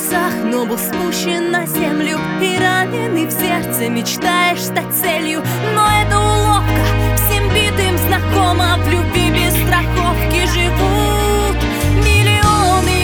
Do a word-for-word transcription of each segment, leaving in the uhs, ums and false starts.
небесах, но был спущен на землю. И раненый в сердце мечтаешь стать целью. Но это уловка, всем битым знакома. В любви без страховки живут миллионы,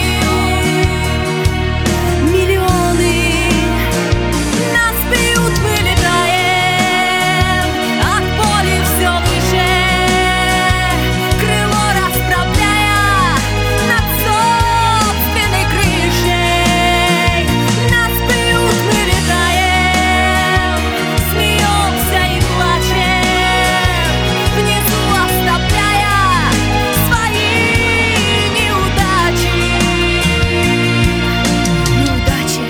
миллионы. Нас бьют, мы летаем от боли все выше, крыло расправляя над собственной крышей. Нас бьют, мы летаем, смеемся и плачем, внизу оставляя свои неудачи. Неудачи.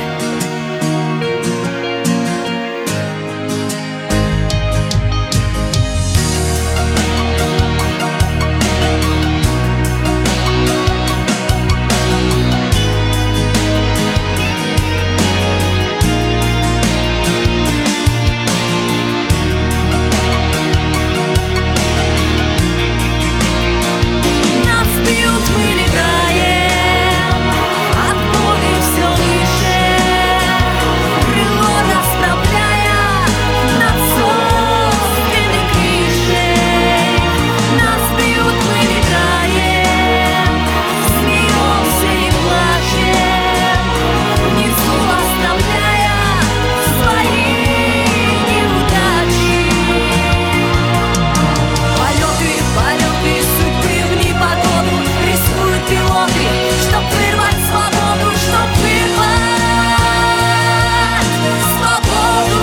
Нас бьют, мы летаем от боли все выше, крыло расправляя над собственной крышей. Нас бьют, мы летаем, смеемся и плачем, внизу оставляя свои неудачи. Полеты, полеты судьбы в непогоду, рискуют пилоты, чтоб вырвать свободу, чтоб вырвать свободу.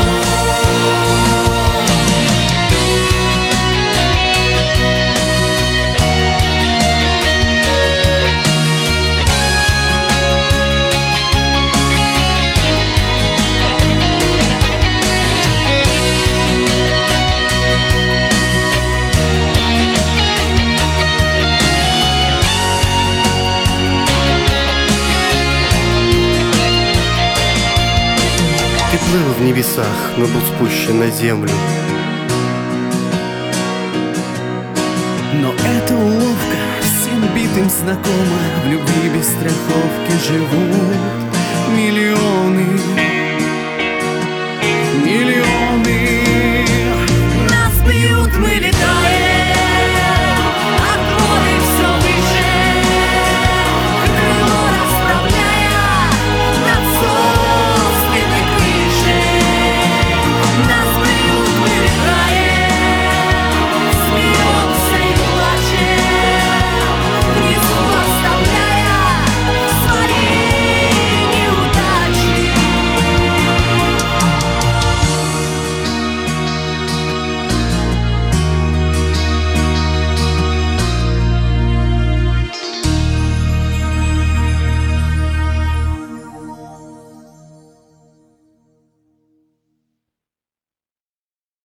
Ты плыл в небесах, но был спущен на землю. Но это уловка, всем битым знакома. В любви без страховки живут